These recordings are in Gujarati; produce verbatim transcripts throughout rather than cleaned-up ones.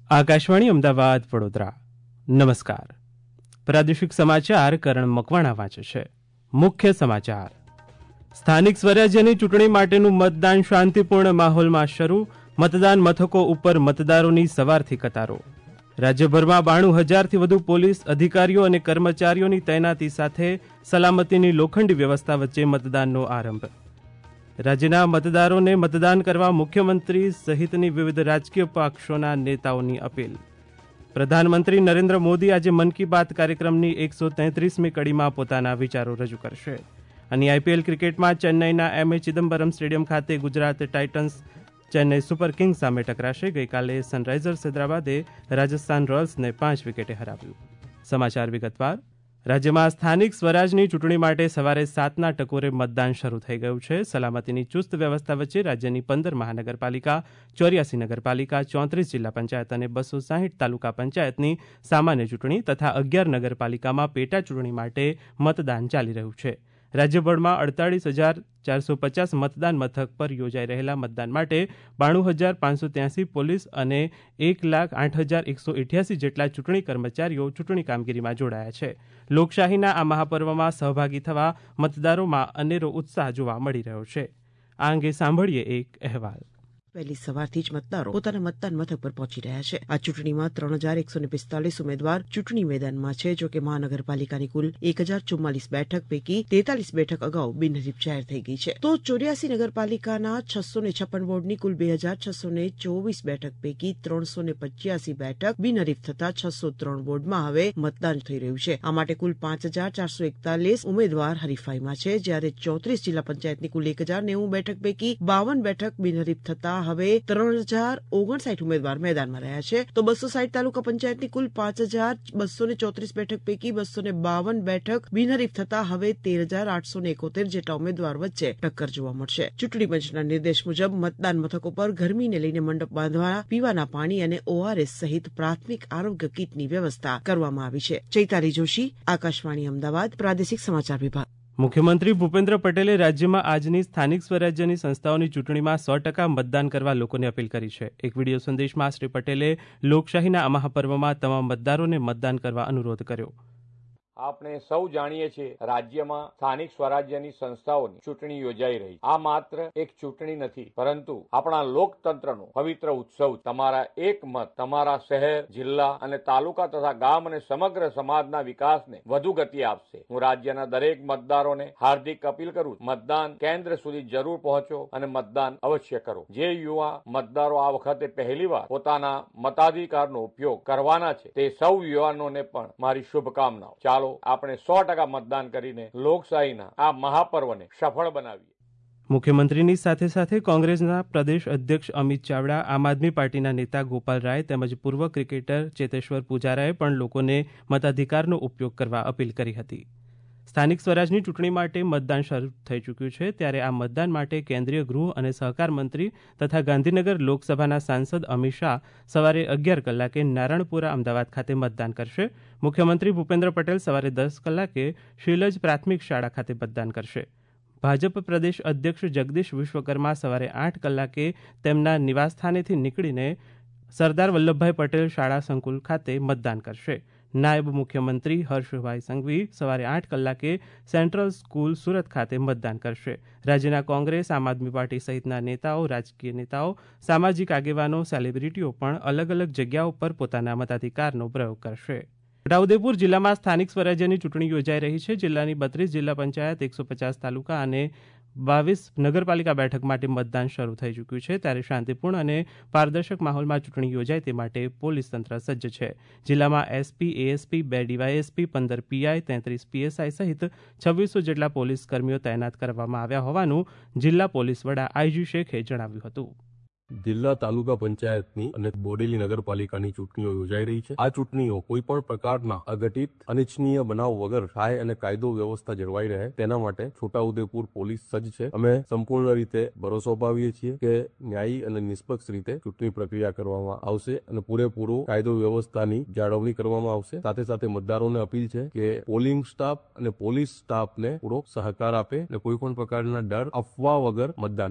આકાશવાણી અમદાવાદ વડોદરા. નમસ્કાર. પ્રાદેશિક સમાચાર કરણ મકવાણા વાંચે છે. મુખ્ય સમાચાર. સ્થાનિક સ્વરાજ્યની ચૂંટણી માટેનું મતદાન શાંતિપૂર્ણ માહોલમાં શરૂ. મતદાન મથકો ઉપર મતદારોની સવારથી કતારો. રાજ્યભરમાં બાણું હજારથી વધુ પોલીસ અધિકારીઓ અને કર્મચારીઓની તૈનાતી સાથે સલામતીની લોખંડી વ્યવસ્થા વચ્ચે મતદાનનો આરંભ. રાજ્યના મતદારોને મતદાન કરવા મુખ્યમંત્રી સહિતની વિવિધ રાજકીય પક્ષોના નેતાઓની અપીલ. પ્રધાનમંત્રી નરેન્દ્ર મોદી આજે મન કી બાત કાર્યક્રમની એકસો તેત્રીસમી કડીમાં પોતાના વિચારો રજૂ કરશે. અને આઈપીએલ ક્રિકેટમાં ચેન્નઈના એમ એ ચિદમ્બરમ સ્ટેડિયમ ખાતે Gujarat Titans Chennai Super Kings સામે ટકરાશે. ગઈકાલે સનરાઇઝર્સ હૈદરાબાદે રાજસ્થાન રોયલ્સને પાંચ વિકેટે હરાવ્યું. સમાચાર વિગતવાર. રાજ્યમાં સ્થાનિક સ્વરાજની ચૂંટણી માટે સવારે સાતના ટકોરે મતદાન શરૂ થઈ ગયું છે. સલામતીની ચુસ્ત વ્યવસ્થા વચ્ચે રાજ્યની પંદર મહાનગરપાલિકા, ચોર્યાસી નગરપાલિકા, ચોત્રીસ જિલ્લા પંચાયત અને બસો સાહીઠ તાલુકા પંચાયતની સામાન્ય ચૂંટણી તથા અગિયાર નગરપાલિકામાં પેટા ચૂંટણી માટે મતદાન ચાલી રહ્યું છે. રાજ્યભરમાં અડતાળીસ હજાર ચારસો પચાસ મતદાન મથક પર યોજાઈ રહેલા મતદાન માટે બાણું હજાર પાંચસો ત્યાસી પોલીસ અને એક લાખ આઠ હજાર એકસો અઠ્યાસી જેટલા ચૂંટણી કર્મચારીઓ ચૂંટણી કામગીરીમાં જોડાયા છે. લોકશાહીના આ મહાપર્વમાં સહભાગી થવા મતદારોમાં અનેરો ઉત્સાહ જોવા મળી રહ્યો છે. આ અંગે સાંભળીએ એક અહેવાલ. વહેલી સવારથી જ મતદારો પોતાના મતદાન મથક પર પહોંચી રહ્યા છે. આ ચૂંટણીમાં ત્રણ હજાર એકસો પિસ્તાલીસ ઉમેદવાર ચૂંટણી મેદાનમાં છે. જો કે મહાનગરપાલિકાની કુલ એક હજાર ચુમ્માલીસ બેઠક પૈકી તેતાલીસ બેઠક અગાઉ બિનહરીફ જાહેર થઈ ગઈ છે. તો ચોર્યાસી નગરપાલિકાના છસો ને છપ્પન વોર્ડની કુલ બે હજાર છસો ને ચોવીસ બેઠક પૈકી ત્રણસો ને પચ્યાસી બેઠક બિનહરીફ થતા છસો ત્રણ વોર્ડમાં હવે મતદાન થઈ રહ્યું છે. આ માટે કુલ પાંચ હજાર ચારસો એકતાલીસ ઉમેદવાર હરીફાઈમાં છે. જ્યારે ચોત્રીસ જિલ્લા પંચાયતની કુલ એક હજાર નેવું બેઠક પૈકી બાવન બેઠક બિનહરીફ થતા હવે ત્રણ હજાર ઓગણસાઠ ઉમેદવાર મેદાનમાં રહ્યા છે. તો બસો સાઠ તાલુકા પંચાયતની કુલ પાંચ હજાર બસો ને ચોત્રીસ બેઠક પૈકી બસો ને બાવન બેઠક બિનહરીફ થતા હવે તેર હજાર આઠસો ને એકોતેર જેટલા ઉમેદવાર વચ્ચે ટક્કર જોવા મળશે. ચૂંટણી પંચના નિર્દેશ મુજબ મતદાન મથકો પર ગરમીને લઈને મંડપ બાંધવા, પીવાના પાણી અને ઓઆરએસ સહિત પ્રાથમિક આરોગ્ય કીટની વ્યવસ્થા કરવામાં આવી છે. ચૈતાલી જોશી, આકાશવાણી અમદાવાદ, પ્રાદેશિક સમાચાર વિભાગ. મુખ્યમંત્રી ભૂપેન્દ્ર પટેલે રાજ્યમાં આજની સ્થાનિક સ્વરાજ્યની સંસ્થાઓની ચૂંટણીમાં સો ટકા મતદાન કરવા લોકોને અપીલ કરી છે. એક વિડીયો સંદેશમાં શ્રી પટેલે લોકશાહીના આ મહાપર્વમાં તમામ મતદારોને મતદાન કરવા અનુરોધ કર્યો. આપણે સૌ જાણીએ છીએ રાજ્યમાં સ્થાનિક સ્વરાજ્યની સંસ્થાઓની ચૂંટણી યોજાઈ રહી. આ માત્ર એક ચૂંટણી નથી, પરંતુ આપણા લોકતંત્રનો પવિત્ર ઉત્સવ. તમારા એક મત તમારા શહેર, જિલ્લા અને તાલુકા તથા ગામ અને સમગ્ર સમાજના વિકાસને વધુ ગતિ આપશે. હું રાજ્યના દરેક મતદારોને હાર્દિક અપીલ કરું, મતદાન કેન્દ્ર સુધી જરૂર પહોંચો અને મતદાન અવશ્ય કરો. જે યુવા મતદારો આ વખતે પહેલીવાર પોતાના મતાધિકારનો ઉપયોગ કરવાના છે, તે સૌ યુવાનોને પણ મારી શુભકામનાઓ. ચાલો આપણે સો ટકા મતદાન કરીને લોકશાહીના આ મહાપર્વને સફળ બનાવીએ. મુખ્યમંત્રીની સાથે સાથે કોંગ્રેસના પ્રદેશ અધ્યક્ષ અમિત ચાવડા, આમ આદમી પાર્ટીના નેતા ગોપાલ રાય તેમજ પૂર્વ ક્રિકેટર ચેતેશ્વર પૂજારાએ પણ લોકોને મતાધિકારનો ઉપયોગ કરવા અપીલ કરી હતી. સ્થાનિક સ્વરાજની ચૂંટણી માટે મતદાન શરૂ થઈ ચૂક્યું છે. ત્યારે આ મતદાન માટે કેન્દ્રીય ગૃહ અને સહકાર મંત્રી તથા ગાંધીનગર લોકસભાના સાંસદ અમિત શાહ સવારે અગિયાર કલાકે નારણપુરા અમદાવાદ ખાતે મતદાન કરશે. મુખ્યમંત્રી ભૂપેન્દ્ર પટેલ સવારે દસ કલાકે શીલજ પ્રાથમિક શાળા ખાતે મતદાન કરશે. ભાજપ પ્રદેશ અધ્યક્ષ જગદીશ વિશ્વકર્મા સવારે આઠ કલાકે તેમના નિવાસસ્થાનેથી નીકળીને સરદાર વલ્લભભાઈ પટેલ શાળા સંકુલ ખાતે મતદાન કરશે. નાયબ મુખ્યમંત્રી હર્ષભાઈ સંઘવી સવારે આઠ કલાકે સેન્ટ્રલ સ્કૂલ સુરત ખાતે મતદાન કરશે. રાજ્યના કોંગ્રેસ, આમ આદમી પાર્ટી સહિતના નેતાઓ, રાજકીય નેતાઓ, સામાજિક આગેવાનો, સેલિબ્રિટીઓ પણ અલગ અલગ જગ્યાઓ પર પોતાના મતાધિકારનો પ્રયોગ કરશે. છોટાઉદેપુર જિલ્લામાં સ્થાનિક સ્વરાજ્યની ચૂંટણી યોજાઈ રહી છે. જિલ્લાની બત્રીસ જિલ્લા પંચાયત, એકસો પચાસ તાલુકા અને બાવીસ નગરપાલિકા બેઠક માટે મતદાન શરૂ થઈ ચૂક્યું છે. ત્યારે શાંતિપૂર્ણ અને પારદર્શક માહોલમાં ચૂંટણી યોજાય તે માટે પોલીસ તંત્ર સજ્જ છે. જિલ્લામાં એસપી, એએસપી, બે ડીવાયએસપી, પંદર પીઆઈ, તેત્રીસ પીએસઆઈ સહિત છવ્વીસો જેટલા પોલીસ કર્મીઓ તૈનાત કરવામાં આવ્યા હોવાનું જિલ્લા પોલીસ વડા આઈજી શેખે જણાવ્યું હતું. જિલ્લા તાલુકા પંચાયતની અને બોડેલી નગરપાલિકાની ચૂંટણીઓ યોજાઈ રહી છે. આ ચૂંટણીઓ કોઈ પણ પ્રકારના અઘટિત, અનિચ્છનીય બનાવ વગર થાય અને કાયદો વ્યવસ્થા જળવાઈ રહે તેના માટે છોટાઉદેપુર પોલીસ સજ્જ છે. અમે સંપૂર્ણ રીતે ભરોસો અપાવીએ છીએ કે ન્યાયી અને નિષ્પક્ષ રીતે ચૂંટણી પ્રક્રિયા કરવામાં આવશે અને પૂરેપૂરો કાયદો વ્યવસ્થાની જાળવણી કરવામાં આવશે. સાથે સાથે મતદારોને અપીલ છે કે પોલિંગ સ્ટાફ અને પોલીસ સ્ટાફને પૂરો સહકાર આપે અને કોઈ પણ પ્રકારના ડર, અફવા વગર મતદાન કરે.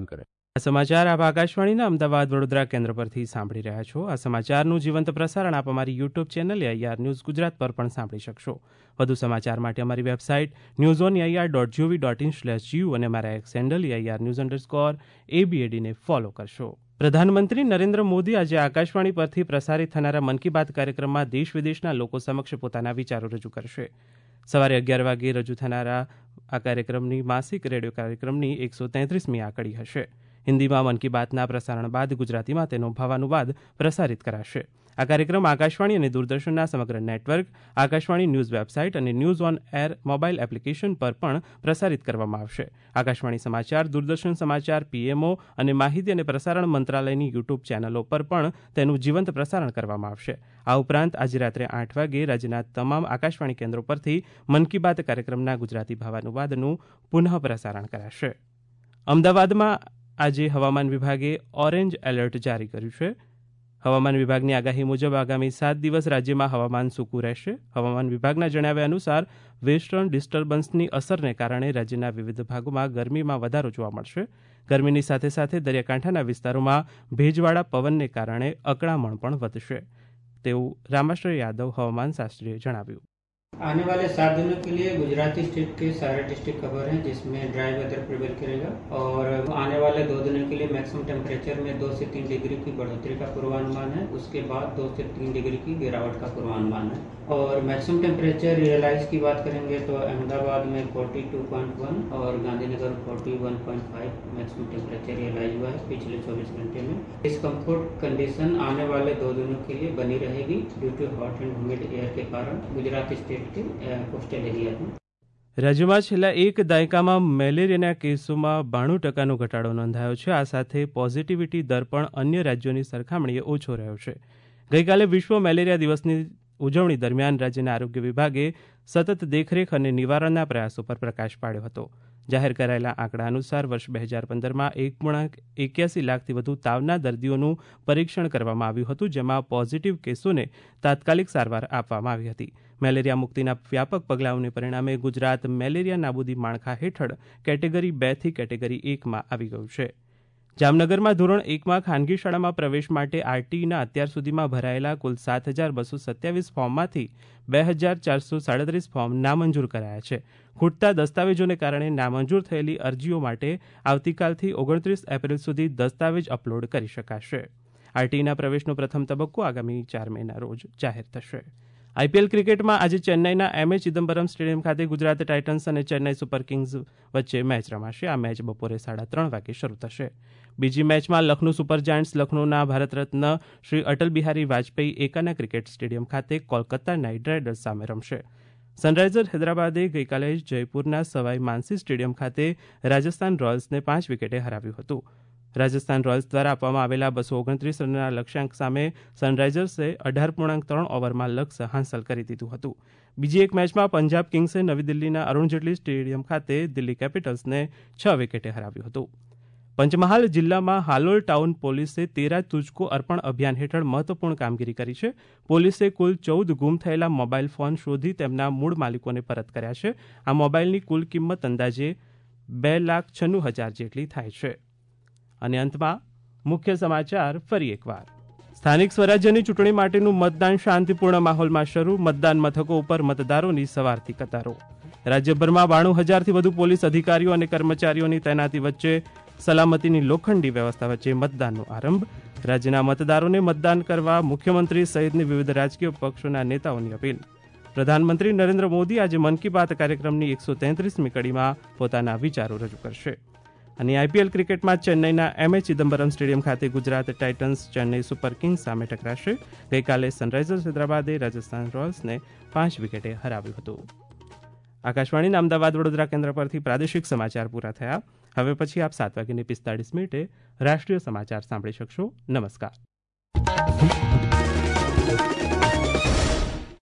આ સમાચાર આપ આકાશવાણીના અમદાવાદ વડોદરા કેન્દ્ર પરથી સાંભળી રહ્યા છો. આ સમાચારનું જીવંત પ્રસારણ આપ અમારી YouTube channel AIR news Gujarat પર પણ સાંભળી શકશો. વધુ સમાચાર માટે અમારી website news on AIR dot gov dot in slash GU અને અમારા X handle AIR news underscore એબીએડીને ફોલો કરશો. પ્રધાનમંત્રી નરેન્દ્ર મોદી આજે આકાશવાણી પરથી પ્રસારિત થનારા મન કી બાત કાર્યક્રમમાં દેશ વિદેશના લોકો સમક્ષ પોતાના વિચારો રજૂ કરશે. સવારે અગિયાર વાગે રજૂ થનારા આ કાર્યક્રમની માસિક રેડિયો કાર્યક્રમની એકસો તેત્રીસમી આ કડી હશે. હિન્દીમાં મન કી બાતના પ્રસારણ બાદ ગુજરાતીમાં તેનો ભાવાનુવાદ પ્રસારિત કરાશે. આ કાર્યક્રમ આકાશવાણી અને દૂરદર્શનના સમગ્ર નેટવર્ક, આકાશવાણી ન્યૂઝ વેબસાઇટ અને news on air mobile application પર પણ પ્રસારિત કરવામાં આવશે. આકાશવાણી સમાચાર, દૂરદર્શન સમાચાર, પીએમઓ અને માહિતી અને પ્રસારણ મંત્રાલયની યુટ્યુબ ચેનલો પર પણ તેનું જીવંત પ્રસારણ કરવામાં આવશે. આ ઉપરાંત આજે રાત્રે આઠ વાગે રાજ્યના તમામ આકાશવાણી કેન્દ્રો પરથી મન કી બાત કાર્યક્રમના ગુજરાતી ભાવાનુવાદનું પુનઃ પ્રસારણ કરાશે. અમદાવાદમાં આજે હવામાન વિભાગે ઓરેન્જ એલર્ટ જારી કર્યું છે. હવામાન વિભાગની આગાહી મુજબ આગામી સાત દિવસ રાજ્યમાં હવામાન સૂકું રહેશે. હવામાન વિભાગના જણાવ્યા અનુસાર વેસ્ટર્ન ડિસ્ટર્બન્સની અસરને કારણે રાજ્યના વિવિધ ભાગોમાં ગરમીમાં વધારો જોવા મળશે. ગરમીની સાથે સાથે દરિયાકાંઠાના વિસ્તારોમાં ભેજવાળા પવનને કારણે અકળામણ પણ વધશે તેવું રામાશ્રય યાદવ હવામાન શાસ્ત્રીએ જણાવ્યું. आने वाले सात दिनों के लिए गुजराती स्टेट के सारे डिस्ट्रिक्ट कवर हैं, जिसमें ड्राई वेदर प्रिवेल करेगा और आने वाले दो दिनों के लिए मैक्सिमम टेम्परेचर में दो से तीन डिग्री की बढ़ोतरी का पूर्वानुमान है. उसके बाद दो से तीन डिग्री की गिरावट का पूर्वानुमान है. और मैक्सिमम टेम्परेचर रियलाइज की बात करेंगे तो अहमदाबाद में बयालीस पॉइंट वन और गांधीनगर इकतालीस point five maximum temperature realize हुआ है पिछले चौबीस घंटे में. इस कम्फर्ट कंडीशन आने वाले दो दिनों के लिए बनी रहेगी due to hot and humid air के कारण गुजरात स्टेट के कोस्टल एरिया में. રાજ્યમાં છેલ્લા એક દાયકામાં મેલેરિયાના કેસોમાં બાણું ટકાનો ઘટાડો નોંધાયો છે. આ સાથે પોઝિટિવિટી દર પણ અન્ય રાજ્યોની સરખામણીએ ઓછો રહ્યો છે. ગઈકાલે વિશ્વ મેલેરિયા દિવસની ઉજવણી દરમિયાન રાજ્યના આરોગ્ય વિભાગે સતત દેખરેખ અને નિવારણના પ્રયાસો પર પ્રકાશ પાડ્યો હતો. જાહેર કરાયેલા આંકડા અનુસાર વર્ષ બે હજાર પંદરમાં એક પૂર્ણાંક એક્યાસી લાખથી વધુ તાવના દર્દીઓનું પરીક્ષણ કરવામાં આવ્યું હતું, જેમાં પોઝિટિવ કેસોને તાત્કાલિક સારવાર આપવામાં આવી હતી. મેલેરિયા મુક્તિના વ્યાપક પગલાઓને પરિણામે ગુજરાત મેલેરિયા નાબૂદી માળખા હેઠળ કેટેગરી બે થી કેટેગરી એકમાં આવી ગયું છે. જામનગરમાં ધોરણ એકમાં ખાનગી શાળામાં પ્રવેશ માટે આરટીઈના અત્યાર સુધીમાં ભરાયેલા કુલ સાત હજાર બસો સત્યાવીસ ફોર્મમાંથી બે હજાર ચારસો સાડત્રીસ ફોર્મ નામંજૂર કરાયા છે. ખૂટતા દસ્તાવેજોને કારણે નામંજૂર થયેલી અરજીઓ માટે આવતીકાલથી ઓગણત્રીસ એપ્રિલ સુધી દસ્તાવેજ અપલોડ કરી શકાશે. આરટીઈના પ્રવેશનો પ્રથમ તબક્કો આગામી ચાર મેના રોજ જાહેર થશે. આઈપીએલ ક્રિકેટમાં આજે ચેન્નાઈના એમ એ ચિદમ્બરમ સ્ટેડિયમ ખાતે ગુજરાત ટાઇટન્સ અને ચેન્નાઈ સુપર કિંગ્સ વચ્ચે મેચ રમાશે. આ મેચ બપોરે સાડા ત્રણ વાગે શરૂ થશે. બીજી મેચમાં લખનૌ સુપર જાયન્ટ્સ લખનૌના ભારત રત્ન શ્રી અટલ બિહારી વાજપેયી એકાના ક્રિકેટ સ્ટેડિયમ ખાતે કોલકાતા નાઇટ રાઇડર્સ સામે રમશે. સનરાઇઝર્સ હૈદરાબાદે ગઈકાલે જયપુરના સવાઈ માનસી સ્ટેડિયમ ખાતે રાજસ્થાન રોયલ્સને પાંચ વિકેટે હરાવ્યું હતું. રાજસ્થાન રોયલ્સ દ્વારા આપવામાં આવેલા બસો ઓગણત્રીસ રનના લક્ષ્યાંક સામે સનરાઇઝર્સે અઢાર પૂર્ણાંક ત્રણ ઓવરમાં લક્ષ્ય હાંસલ કરી દીધું હતું. બીજી એક મેચમાં પંજાબ કિંગ્સે નવી દિલ્હીના અરુણ જેટલી સ્ટેડિયમ ખાતે દિલ્હી કેપિટલ્સને છ વિકેટે હરાવ્યું હતું. પંચમહાલ જિલ્લામાં હાલોલ ટાઉન પોલીસે તેરા તુજકો અર્પણ અભિયાન હેઠળ મહત્વપૂર્ણ કામગીરી કરી છે. પોલીસે કુલ ચૌદ ગુમ થયેલા મોબાઈલ ફોન શોધી તેમના મૂળ માલિકોને પરત કર્યા છે. આ મોબાઈલની કુલ કિંમત અંદાજે બે લાખ છન્નું હજાર જેટલી થાય છે. અને અંતમાં મુખ્ય સમાચાર ફરી એકવાર. સ્થાનિક સ્વરાજ્યની ચૂંટણી માટેનું મતદાન શાંતિપૂર્ણ માહોલમાં શરૂ. મતદાન મથકો ઉપર મતદારોની સવારથી કતારો. રાજ્યભરમાં બાણું હજારથી વધુ પોલીસ અધિકારીઓ અને કર્મચારીઓની તૈનાતી વચ્ચે સલામતીની લોખંડી વ્યવસ્થા વચ્ચે મતદાનનો આરંભ. રાજ્યના મતદારોને મતદાન કરવા મુખ્યમંત્રી સહિતની વિવિધ રાજકીય પક્ષોના નેતાઓની અપીલ. પ્રધાનમંત્રી નરેન્દ્ર મોદી આજે મન કી બાત કાર્યક્રમની એકસો તેત્રીસમી કડીમાં પોતાના વિચારો રજૂ કરશે. અને આઈપીએલ ક્રિકેટમાં ચેન્નાઈના એમ એ ચિદમ્બરમ સ્ટેડિયમ ખાતે Gujarat Titans Chennai Super Kings સામે ટકરાશે. ગઈકાલે સનરાઇઝર્સ હૈદરાબાદે રાજસ્થાન રોયલ્સને પાંચ વિકેટે હરાવ્યું હતું. આકાશવાણીના અમદાવાદ વડોદરા કેન્દ્ર પરથી પ્રાદેશિક સમાચાર પૂરા થયા. હવે પછી આપ સાત વાગ્યાને પિસ્તાળીસ મિનિટે રાષ્ટ્રીય સમાચાર સાંભળી શકશો. નમસ્કાર.